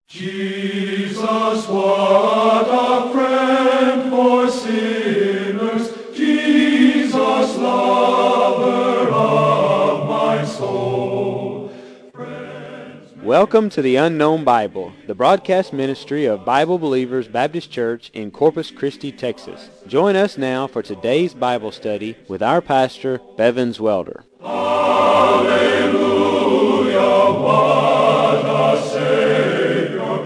Jesus, what a friend for sinners, Jesus, lover of my soul. Welcome to the Unknown Bible, the broadcast ministry of Bible Believers Baptist Church in Corpus Christi, Texas. Join us now for today's Bible study with our pastor, Bevins Welder. Hallelujah, what a Savior.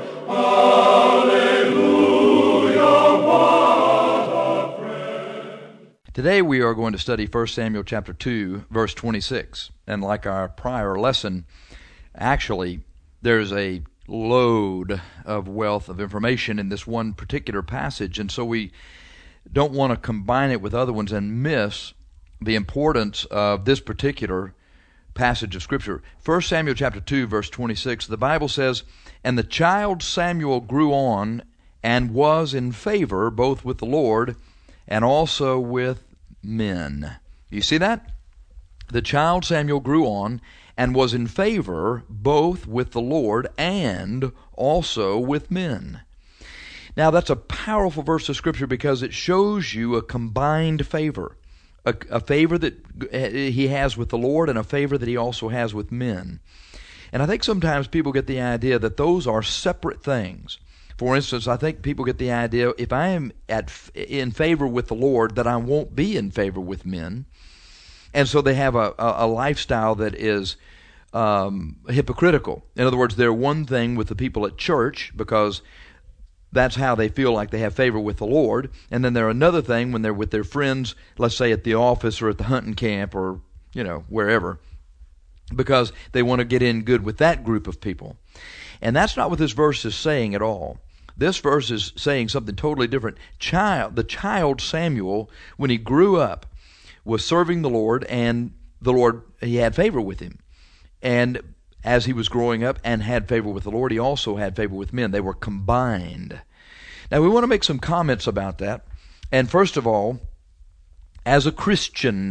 Hallelujah, what a friend. Today we are going to study 1 Samuel chapter 2, verse 26. And like our prior lesson, actually, there's a load of wealth of information in this one particular passage, and so we don't want to combine it with other ones and miss the importance of this particular passage of Scripture. 1 Samuel chapter 2, verse 26, the Bible says, "And the child Samuel grew on and was in favor both with the Lord and also with men." You see that? The child Samuel grew on and was in favor both with the Lord and also with men. Now that's a powerful verse of Scripture because it shows you a combined favor. A favor that he has with the Lord and a favor that he also has with men. And I think sometimes people get the idea that those are separate things. For instance, I think people get the idea if I am in favor with the Lord that I won't be in favor with men. And so they have a lifestyle that is hypocritical. In other words, they're one thing with the people at church because that's how they feel like they have favor with the Lord. And then they're another thing when they're with their friends, let's say at the office or at the hunting camp or, wherever, because they want to get in good with that group of people. And that's not what this verse is saying at all. This verse is saying something totally different. The child Samuel, when he grew up, was serving the Lord, and the Lord, he had favor with him. And as he was growing up and had favor with the Lord, he also had favor with men. They were combined. Now, we want to make some comments about that. And first of all, as a Christian,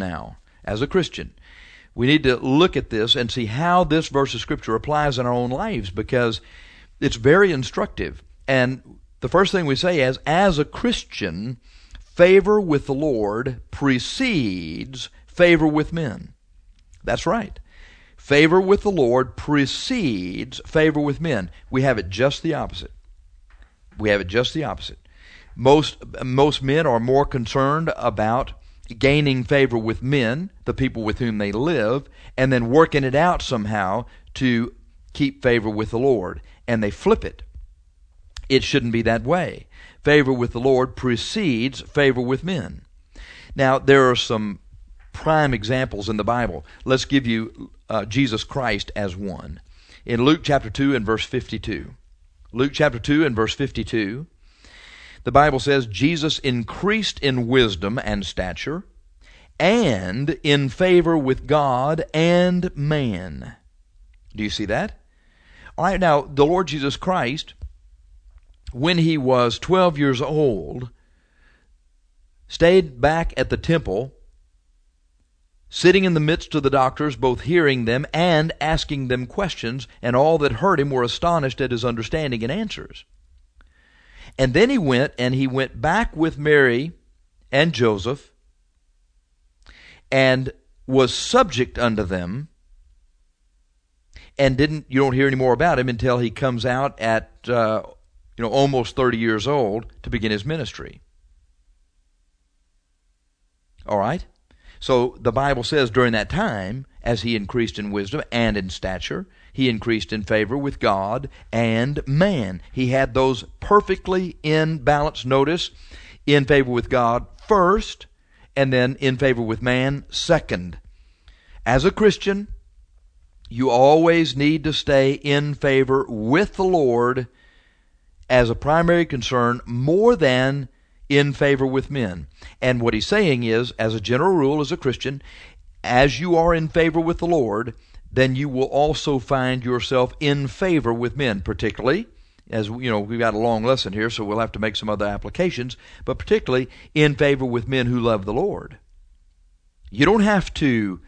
we need to look at this and see how this verse of Scripture applies in our own lives because it's very instructive. And the first thing we say is, as a Christian, favor with the Lord precedes favor with men. That's right. Favor with the Lord precedes favor with men. We have it just the opposite. Most men are more concerned about gaining favor with men, the people with whom they live, and then working it out somehow to keep favor with the Lord. And they flip it. It shouldn't be that way. Favor with the Lord precedes favor with men. Now, there are some prime examples in the Bible. Let's give you Jesus Christ as one. In Luke chapter 2 and verse 52. Luke chapter 2 and verse 52, the Bible says, Jesus increased in wisdom and stature and in favor with God and man. Do you see that? All right, now, the Lord Jesus Christ, when he was 12 years old, stayed back at the temple, sitting in the midst of the doctors, both hearing them and asking them questions, and all that heard him were astonished at his understanding and answers. And then he went back with Mary and Joseph, and was subject unto them, and you don't hear any more about him until he comes out at almost 30 years old to begin his ministry. All right? So the Bible says during that time, as he increased in wisdom and in stature, he increased in favor with God and man. He had those perfectly in balance. Notice, in favor with God first, and then in favor with man second. As a Christian, you always need to stay in favor with the Lord as a primary concern more than in favor with men. And what he's saying is, as a general rule, as a Christian, as you are in favor with the Lord, then you will also find yourself in favor with men, particularly, as we've got a long lesson here, so we'll have to make some other applications, but particularly in favor with men who love the Lord. You don't have to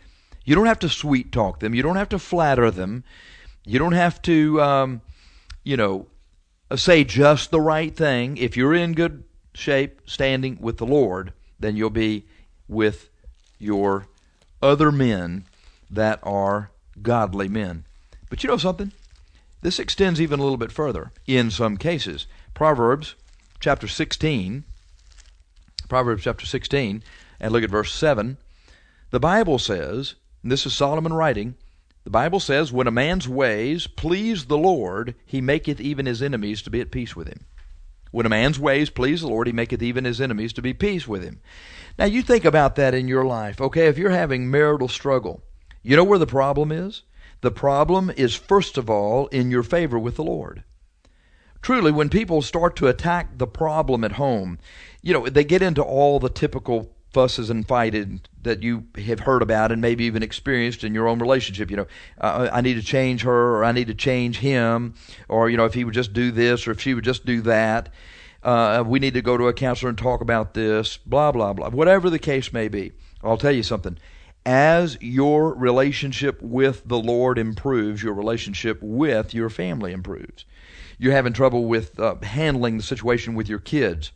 sweet talk them. You don't have to flatter them. You don't have to, say just the right thing, if you're in good shape, standing with the Lord, then you'll be with your other men that are godly men. But you know something? This extends even a little bit further in some cases. Proverbs chapter 16, and look at verse 7. The Bible says, and this is Solomon writing, the Bible says, when a man's ways please the Lord, he maketh even his enemies to be at peace with him. When a man's ways please the Lord, he maketh even his enemies to be at peace with him. Now you think about that in your life. Okay, if you're having marital struggle, you know where the problem is? The problem is, first of all, in your favor with the Lord. Truly, when people start to attack the problem at home, they get into all the typical fusses and fighting that you have heard about and maybe even experienced in your own relationship. I need to change her, or I need to change him, or, if he would just do this, or if she would just do that. We need to go to a counselor and talk about this, blah, blah, blah. Whatever the case may be, I'll tell you something. As your relationship with the Lord improves, your relationship with your family improves. You're having trouble with handling the situation with your kids.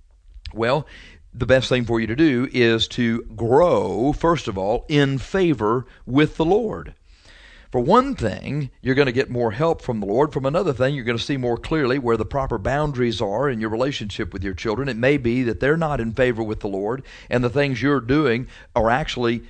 Well, the best thing for you to do is to grow, first of all, in favor with the Lord. For one thing, you're going to get more help from the Lord. From another thing, you're going to see more clearly where the proper boundaries are in your relationship with your children. It may be that they're not in favor with the Lord, and the things you're doing are actually,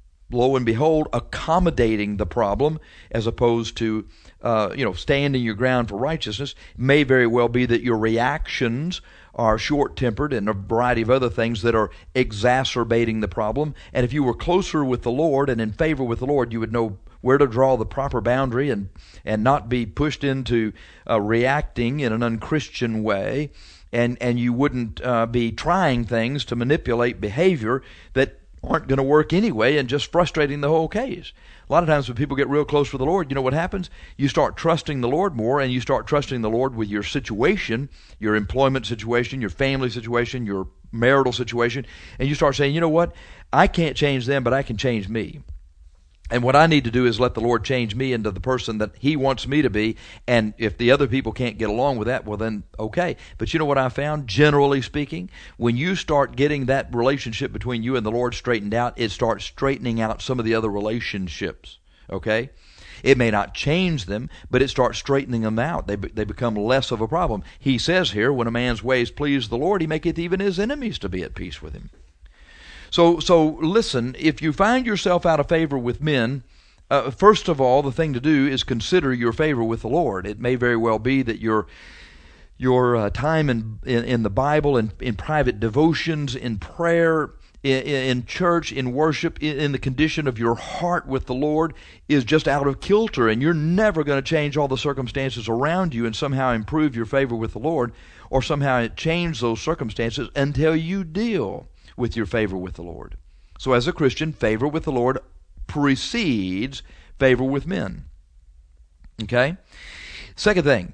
lo and behold, accommodating the problem as opposed to standing your ground for righteousness. It may very well be that your reactions are short-tempered and a variety of other things that are exacerbating the problem. And if you were closer with the Lord and in favor with the Lord, you would know where to draw the proper boundary and not be pushed into reacting in an unchristian way. And you wouldn't be trying things to manipulate behavior that aren't going to work anyway and just frustrating the whole case. A lot of times when people get real close with the Lord, you know what happens? You start trusting the Lord more, and you start trusting the Lord with your situation, your employment situation, your family situation, your marital situation, and you start saying, you know what? I can't change them, but I can change me. And what I need to do is let the Lord change me into the person that He wants me to be. And if the other people can't get along with that, well then, okay. But you know what I found? Generally speaking, when you start getting that relationship between you and the Lord straightened out, it starts straightening out some of the other relationships, okay? It may not change them, but it starts straightening them out. They become less of a problem. He says here, when a man's ways please the Lord, He maketh even his enemies to be at peace with him. So listen, if you find yourself out of favor with men, first of all, the thing to do is consider your favor with the Lord. It may very well be that your time in the Bible, in private devotions, in prayer, in church, in worship, in the condition of your heart with the Lord is just out of kilter, and you're never going to change all the circumstances around you and somehow improve your favor with the Lord, or somehow change those circumstances until you deal with your favor with the Lord. So as a Christian, favor with the Lord precedes favor with men. Okay? Second thing.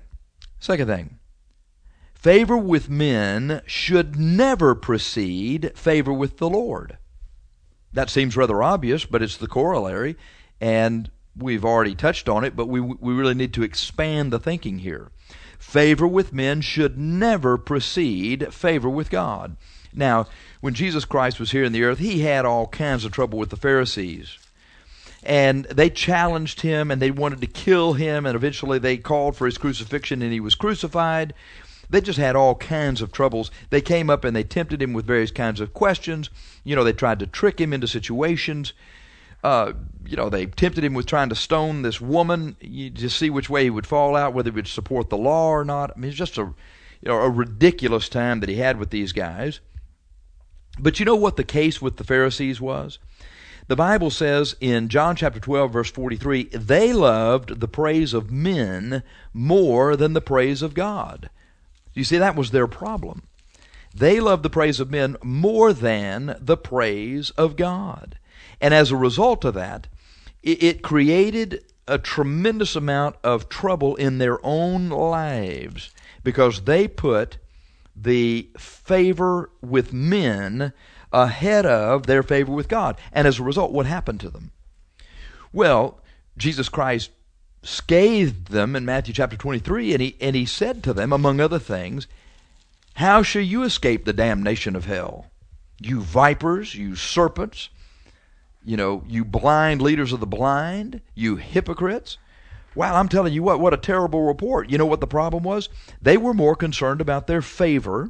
Favor with men should never precede favor with the Lord. That seems rather obvious, but it's the corollary, and we've already touched on it, but we really need to expand the thinking here. Favor with men should never precede favor with God. Now, when Jesus Christ was here in the earth, He had all kinds of trouble with the Pharisees. And they challenged Him, and they wanted to kill Him, and eventually they called for His crucifixion, and He was crucified. They just had all kinds of troubles. They came up and they tempted Him with various kinds of questions. They tried to trick Him into situations. They tempted Him with trying to stone this woman, to see which way He would fall out, whether He would support the law or not. I mean, it's just a ridiculous time that He had with these guys. But you know what the case with the Pharisees was? The Bible says in John chapter 12, verse 43, they loved the praise of men more than the praise of God. You see, that was their problem. They loved the praise of men more than the praise of God. And as a result of that, it created a tremendous amount of trouble in their own lives because they put the favor with men ahead of their favor with God. And as a result, what happened to them? Well, Jesus Christ scathed them in Matthew chapter 23, and he said to them, among other things, how shall you escape the damnation of hell? You vipers, you serpents, you blind leaders of the blind, you hypocrites. Wow, I'm telling you what a terrible report. You know what the problem was? They were more concerned about their favor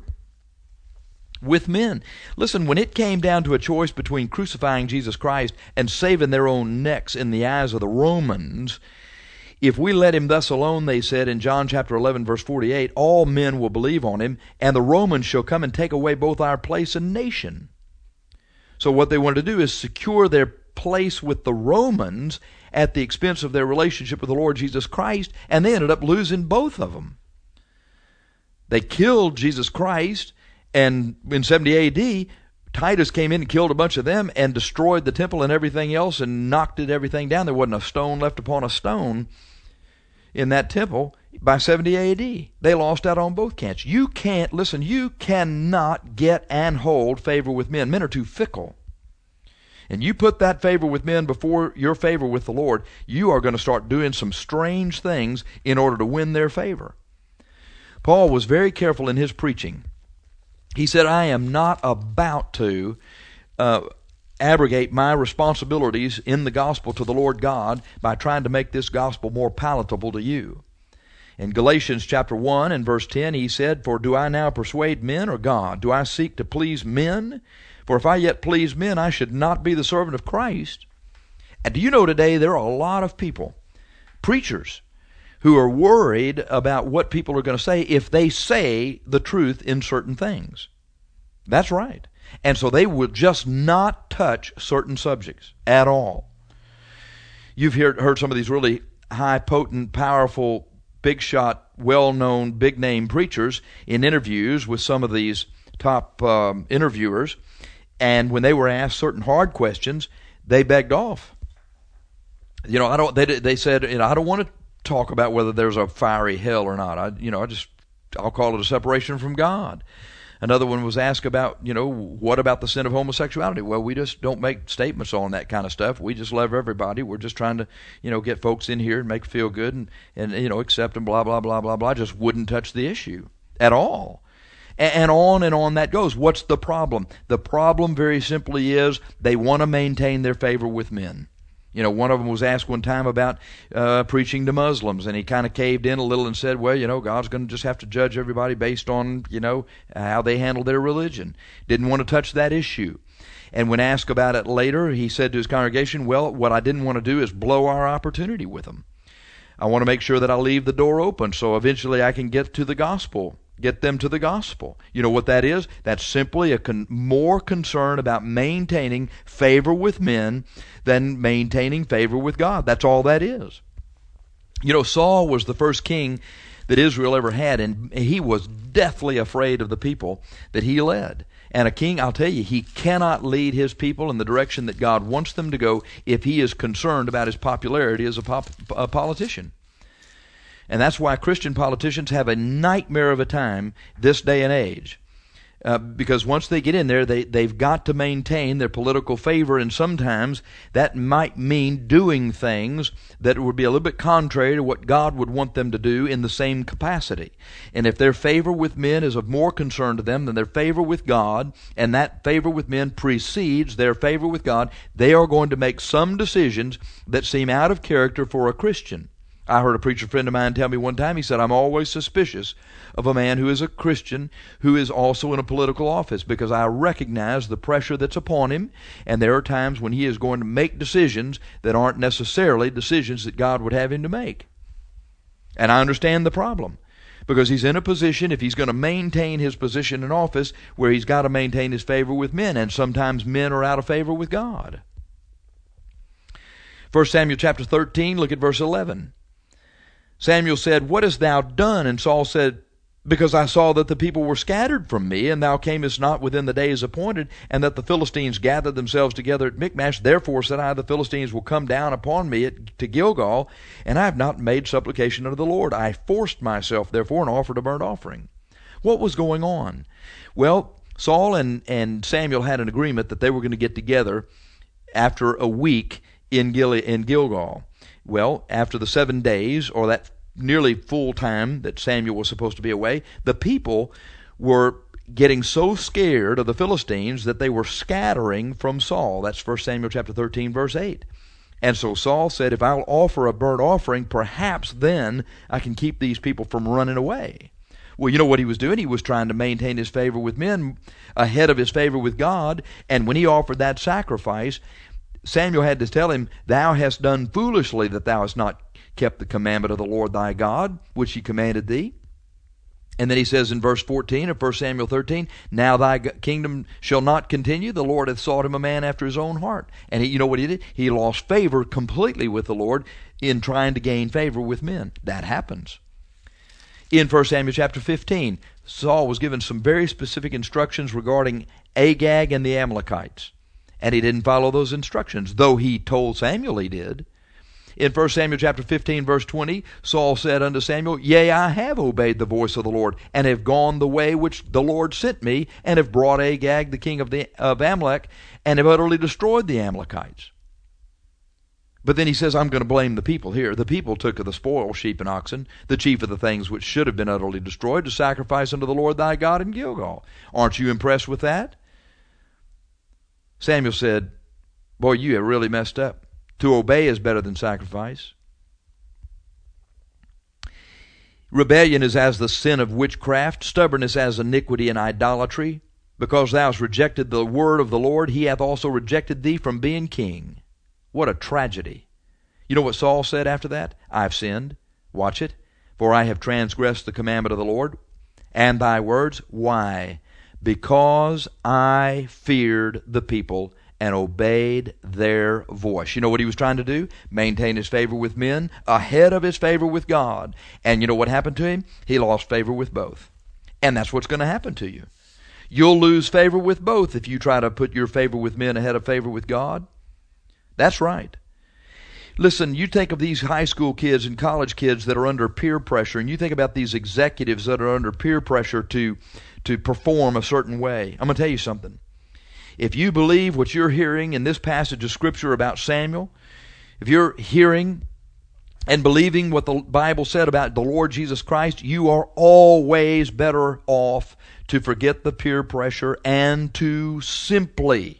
with men. Listen, when it came down to a choice between crucifying Jesus Christ and saving their own necks in the eyes of the Romans, if we let him thus alone, they said in John chapter 11, verse 48, all men will believe on him, and the Romans shall come and take away both our place and nation. So what they wanted to do is secure their place with the Romans at the expense of their relationship with the Lord Jesus Christ, and they ended up losing both of them. They killed Jesus Christ, and in 70 A.D., Titus came in and killed a bunch of them and destroyed the temple and everything else and knocked everything down. There wasn't a stone left upon a stone in that temple by 70 A.D. They lost out on both counts. You cannot get and hold favor with men. Men are too fickle. And you put that favor with men before your favor with the Lord, you are going to start doing some strange things in order to win their favor. Paul was very careful in his preaching. He said, I am not about to abrogate my responsibilities in the gospel to the Lord God by trying to make this gospel more palatable to you. In Galatians chapter 1 and verse 10, he said, for do I now persuade men or God? Do I seek to please men? For if I yet please men, I should not be the servant of Christ. And do you know today there are a lot of people, preachers, who are worried about what people are going to say if they say the truth in certain things. That's right. And so they will just not touch certain subjects at all. You've heard some of these really high, potent, powerful, big shot, well-known, big-name preachers in interviews with some of these top interviewers. And when they were asked certain hard questions, they begged off. They said, I don't want to talk about whether there's a fiery hell or not. I'll call it a separation from God. Another one was asked about, what about the sin of homosexuality? Well, we just don't make statements on that kind of stuff. We just love everybody. We're just trying to, get folks in here and make them feel good and accept them, blah, blah, blah, blah, blah. Just wouldn't touch the issue at all. And on that goes. What's the problem? The problem very simply is they want to maintain their favor with men. One of them was asked one time about preaching to Muslims, and he kind of caved in a little and said, well, God's going to just have to judge everybody based on, how they handle their religion. Didn't want to touch that issue. And when asked about it later, he said to his congregation, well, what I didn't want to do is blow our opportunity with them. I want to make sure that I leave the door open so eventually I can get to the gospel. Get them to the gospel. You know what that is? That's simply more concern about maintaining favor with men than maintaining favor with God. That's all that is. Saul was the first king that Israel ever had, and he was deathly afraid of the people that he led. And a king, I'll tell you, he cannot lead his people in the direction that God wants them to go if he is concerned about his popularity as a politician. And that's why Christian politicians have a nightmare of a time this day and age. Because once they get in there, they've got to maintain their political favor, and sometimes that might mean doing things that would be a little bit contrary to what God would want them to do in the same capacity. And if their favor with men is of more concern to them than their favor with God, and that favor with men precedes their favor with God, they are going to make some decisions that seem out of character for a Christian. I heard a preacher friend of mine tell me one time, he said, I'm always suspicious of a man who is a Christian who is also in a political office because I recognize the pressure that's upon him, and there are times when he is going to make decisions that aren't necessarily decisions that God would have him to make. And I understand the problem because he's in a position, if he's going to maintain his position in office, where he's got to maintain his favor with men, and sometimes men are out of favor with God. 1 Samuel chapter 13, look at verse 11. Samuel said, what hast thou done? And Saul said, because I saw that the people were scattered from me, and thou camest not within the days appointed, and that the Philistines gathered themselves together at Michmash. Therefore said I, the Philistines will come down upon me to Gilgal, and I have not made supplication unto the Lord. I forced myself, therefore, and offered a burnt offering. What was going on? Well, Saul and Samuel had an agreement that they were going to get together after a week in Gilgal. Well, after the 7 days, or that nearly full time that Samuel was supposed to be away, the people were getting so scared of the Philistines that they were scattering from Saul. That's 1 Samuel chapter 13, verse 8. And so Saul said, if I'll offer a burnt offering, perhaps then I can keep these people from running away. Well, you know what he was doing? He was trying to maintain his favor with men ahead of his favor with God. And when he offered that sacrifice, Samuel had to tell him, thou hast done foolishly that thou hast not kept the commandment of the Lord thy God, which he commanded thee. And then he says in verse 14 of 1 Samuel 13, now thy kingdom shall not continue. The Lord hath sought him a man after his own heart. And you know what he did? He lost favor completely with the Lord in trying to gain favor with men. That happens. In 1 Samuel chapter 15, Saul was given some very specific instructions regarding Agag and the Amalekites. And he didn't follow those instructions, though he told Samuel he did. In 1 Samuel chapter 15, verse 20, Saul said unto Samuel, yea, I have obeyed the voice of the Lord, and have gone the way which the Lord sent me, and have brought Agag the king of Amalek, and have utterly destroyed the Amalekites. But then he says, I'm going to blame the people here. The people took of the spoil, sheep and oxen, the chief of the things which should have been utterly destroyed, to sacrifice unto the Lord thy God in Gilgal. Aren't you impressed with that? Samuel said, boy, you have really messed up. To obey is better than sacrifice. Rebellion is as the sin of witchcraft, stubbornness as iniquity and idolatry. Because thou hast rejected the word of the Lord, he hath also rejected thee from being king. What a tragedy. You know what Saul said after that? I've sinned. Watch it. For I have transgressed the commandment of the Lord and thy words. Why? Because I feared the people and obeyed their voice. You know what he was trying to do? Maintain his favor with men ahead of his favor with God. And you know what happened to him? He lost favor with both. And that's what's going to happen to you. You'll lose favor with both if you try to put your favor with men ahead of favor with God. That's right. Listen, you think of these high school kids and college kids that are under peer pressure, and you think about these executives that are under peer pressure to perform a certain way. I'm going to tell you something. If you believe what you're hearing in this passage of Scripture about Samuel, if you're hearing and believing what the Bible said about the Lord Jesus Christ, you are always better off to forget the peer pressure and to simply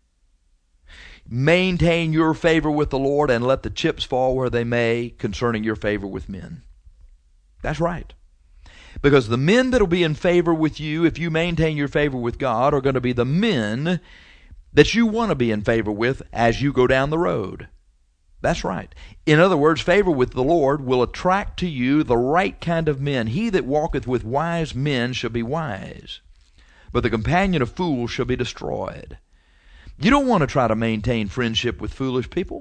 maintain your favor with the Lord and let the chips fall where they may concerning your favor with men. That's right. Because the men that will be in favor with you, if you maintain your favor with God, are going to be the men that you want to be in favor with as you go down the road. That's right. In other words, favor with the Lord will attract to you the right kind of men. He that walketh with wise men shall be wise, but the companion of fools shall be destroyed. You don't want to try to maintain friendship with foolish people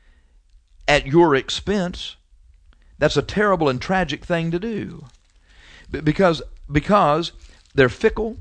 at your expense. That's a terrible and tragic thing to do. Because they're fickle.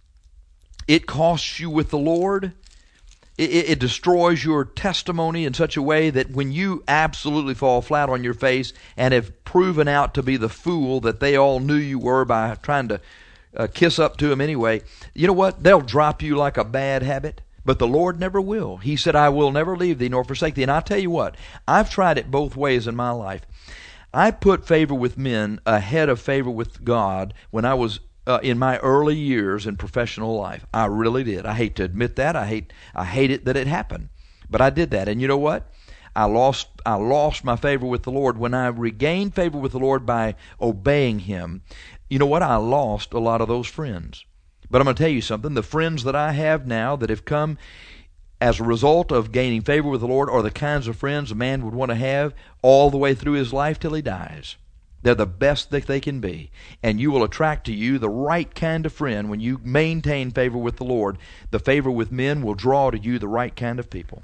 It costs you with the Lord. It destroys your testimony in such a way that when you absolutely fall flat on your face and have proven out to be the fool that they all knew you were by trying to kiss up to them anyway, you know what? They'll drop you like a bad habit. But the Lord never will. He said, I will never leave thee nor forsake thee. And I'll tell you what, I've tried it both ways in my life. I put favor with men ahead of favor with God when I was in my early years in professional life. I really did. I hate to admit that. I hate it that it happened. But I did that. And you know what? I lost my favor with the Lord. When I regained favor with the Lord by obeying Him, you know what? I lost a lot of those friends. But I'm going to tell you something. The friends that I have now that have come as a result of gaining favor with the Lord are the kinds of friends a man would want to have all the way through his life till he dies. They're the best that they can be. And you will attract to you the right kind of friend when you maintain favor with the Lord. The favor with men will draw to you the right kind of people.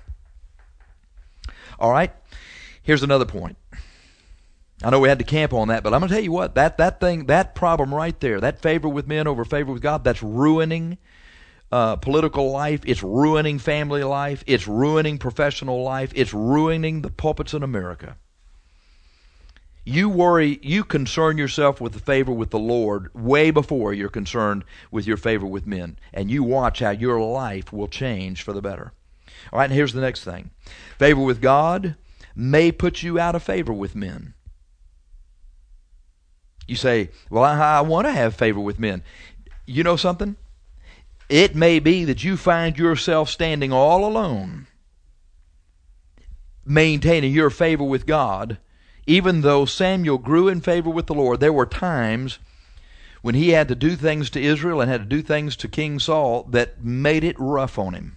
All right, here's another point. I know we had to camp on that, but I'm going to tell you what, that problem right there, that favor with men over favor with God, that's ruining political life, it's ruining family life, it's ruining professional life, it's ruining the pulpits in America. You concern yourself with the favor with the Lord way before you're concerned with your favor with men, and you watch how your life will change for the better. All right, and here's the next thing. Favor with God may put you out of favor with men. You say, well, I want to have favor with men. You know something? It may be that you find yourself standing all alone, maintaining your favor with God. Even though Samuel grew in favor with the Lord, there were times when he had to do things to Israel and had to do things to King Saul that made it rough on him.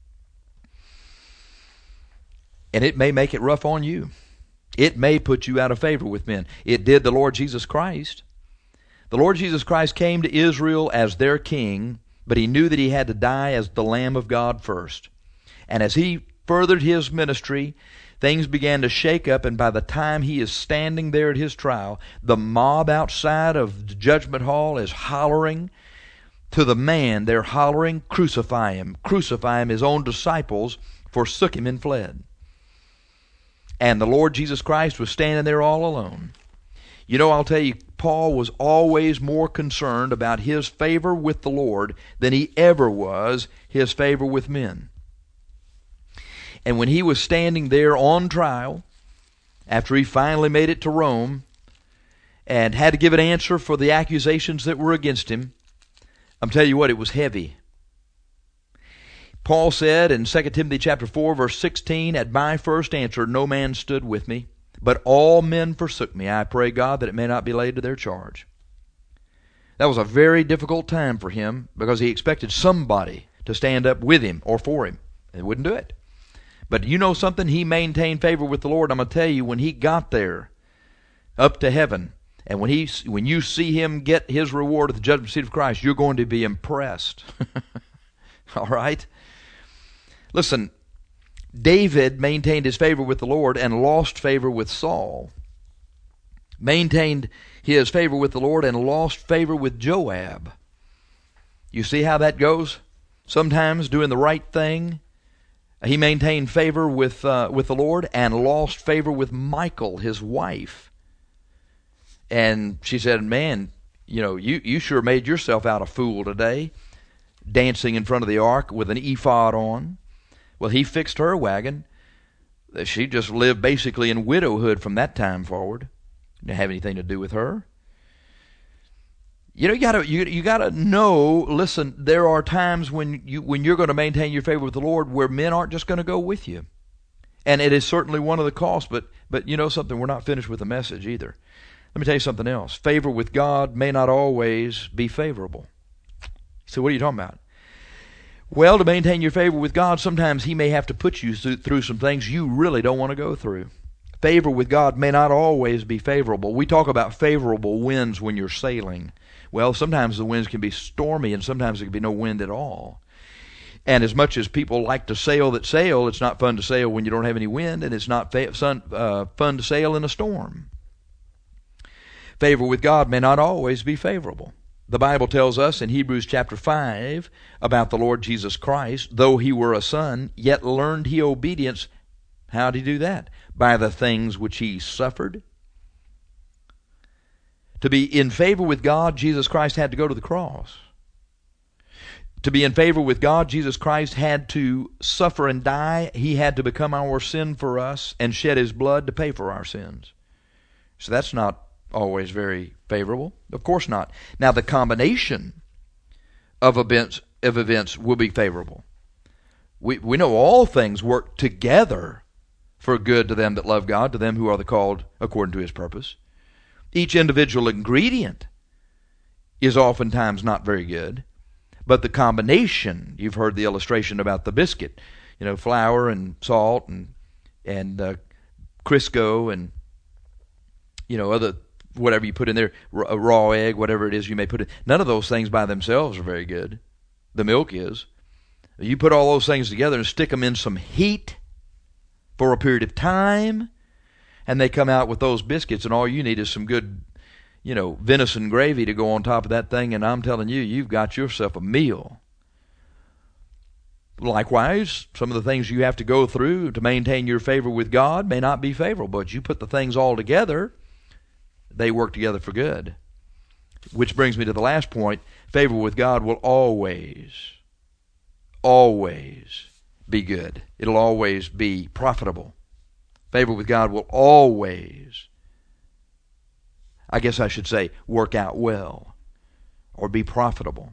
And it may make it rough on you. It may put you out of favor with men. It did the Lord Jesus Christ. The Lord Jesus Christ came to Israel as their king, but he knew that he had to die as the Lamb of God first. And as he furthered his ministry, things began to shake up, and by the time he is standing there at his trial, the mob outside of the judgment hall is hollering to the man. They're hollering, crucify him, crucify him. His own disciples forsook him and fled. And the Lord Jesus Christ was standing there all alone. You know, I'll tell you, Paul was always more concerned about his favor with the Lord than he ever was his favor with men. And when he was standing there on trial, after he finally made it to Rome, and had to give an answer for the accusations that were against him, I'm telling you what, it was heavy. Paul said in 2 Timothy chapter 4, verse 16, "At my first answer no man stood with me, but all men forsook me. I pray God that it may not be laid to their charge." That was a very difficult time for him, because he expected somebody to stand up with him or for him. They wouldn't do it. But you know something? He maintained favor with the Lord. I'm going to tell you, when he got there, up to heaven, and when you see him get his reward at the judgment seat of Christ, you're going to be impressed. All right? Listen, David maintained his favor with the Lord and lost favor with Saul. Maintained his favor with the Lord and lost favor with Joab. You see how that goes? Sometimes doing the right thing, he maintained favor with the Lord and lost favor with Michal, his wife. And she said, "Man, you sure made yourself out a fool today, dancing in front of the ark with an ephod on." Well, he fixed her wagon. She just lived basically in widowhood from that time forward. Didn't have anything to do with her. You gotta know. Listen, there are times when you're going to maintain your favor with the Lord where men aren't just going to go with you, and it is certainly one of the costs. But you know something, we're not finished with the message either. Let me tell you something else. Favor with God may not always be favorable. So what are you talking about? Well, to maintain your favor with God, sometimes he may have to put you through some things you really don't want to go through. Favor with God may not always be favorable. We talk about favorable winds when you're sailing. Well, sometimes the winds can be stormy, and sometimes there can be no wind at all. And as much as people like to sail, it's not fun to sail when you don't have any wind, and it's not fun to sail in a storm. Favor with God may not always be favorable. The Bible tells us in Hebrews chapter 5 about the Lord Jesus Christ, though he were a son, yet learned he obedience. How did he do that? By the things which he suffered. To be in favor with God, Jesus Christ had to go to the cross. To be in favor with God, Jesus Christ had to suffer and die. He had to become our sin for us and shed his blood to pay for our sins. So that's not always very favorable. Of course not. Now, the combination of events will be favorable. We know all things work together for good to them that love God, to them who are the called according to his purpose. Each individual ingredient is oftentimes not very good, but the combination, you've heard the illustration about the biscuit, flour and salt and Crisco and other whatever you put in there, a raw egg, whatever it is you may put in. None of those things by themselves are very good. The milk is. You put all those things together and stick them in some heat for a period of time, and they come out with those biscuits, and all you need is some good, venison gravy to go on top of that thing, and I'm telling you, you've got yourself a meal. Likewise, some of the things you have to go through to maintain your favor with God may not be favorable, but you put the things all together, they work together for good. Which brings me to the last point. Favor with God will always be good. It'll always be profitable Favor with God will always, I guess I should say, work out well or be profitable.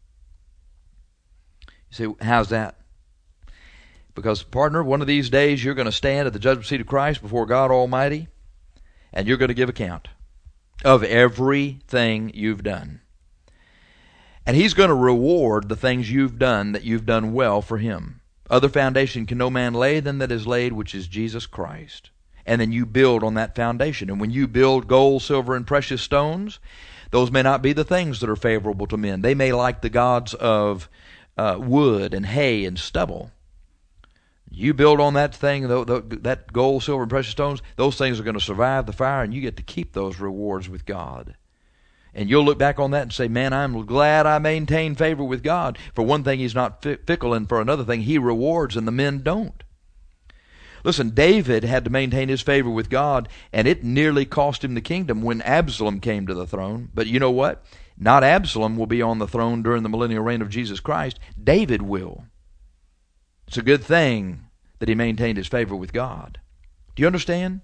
You say, how's that? Because, partner, one of these days you're going to stand at the judgment seat of Christ before God Almighty, and you're going to give account of everything you've done. And He's going to reward the things you've done that you've done well for Him. Other foundation can no man lay than that is laid, which is Jesus Christ. And then you build on that foundation. And when you build gold, silver, and precious stones, those may not be the things that are favorable to men. They may like the gods of wood and hay and stubble. You build on that thing, that gold, silver, and precious stones, those things are going to survive the fire, and you get to keep those rewards with God. And you'll look back on that and say, man, I'm glad I maintained favor with God. For one thing, He's not fickle, and for another thing, He rewards, and the men don't. Listen, David had to maintain his favor with God, and it nearly cost him the kingdom when Absalom came to the throne. But you know what? Not Absalom will be on the throne during the millennial reign of Jesus Christ. David will. It's a good thing that he maintained his favor with God. Do you understand?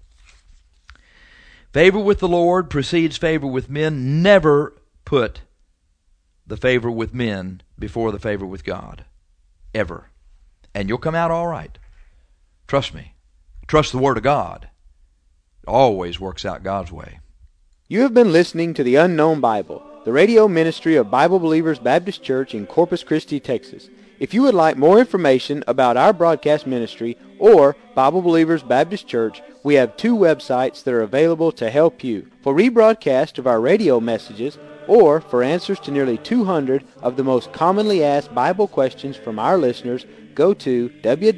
Favor with the Lord precedes favor with men. Never put the favor with men before the favor with God. Ever. And you'll come out all right. Trust me. Trust the Word of God. It always works out God's way. You have been listening to the Unknown Bible, the radio ministry of Bible Believers Baptist Church in Corpus Christi, Texas. If you would like more information about our broadcast ministry or Bible Believers Baptist Church, we have 2 websites that are available to help you. For rebroadcast of our radio messages or for answers to nearly 200 of the most commonly asked Bible questions from our listeners, go to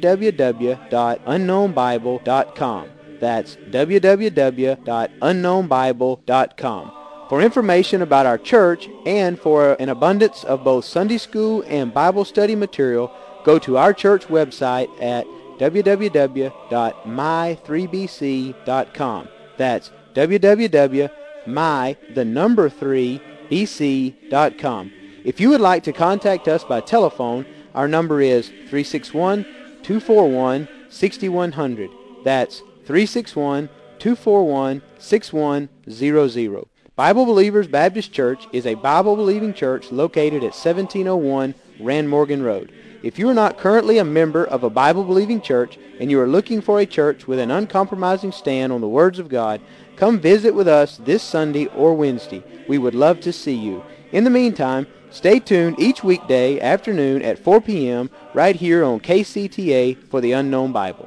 www.unknownbible.com. That's www.unknownbible.com. For information about our church and for an abundance of both Sunday school and Bible study material, go to our church website at www.my3bc.com. That's www.my3bc.com. If you would like to contact us by telephone, our number is 361-241-6100. That's 361-241-6100. Bible Believers Baptist Church is a Bible-believing church located at 1701 Rand Morgan Road. If you are not currently a member of a Bible-believing church and you are looking for a church with an uncompromising stand on the words of God, come visit with us this Sunday or Wednesday. We would love to see you. In the meantime, stay tuned each weekday afternoon at 4 p.m. right here on KCTA for the Unknown Bible.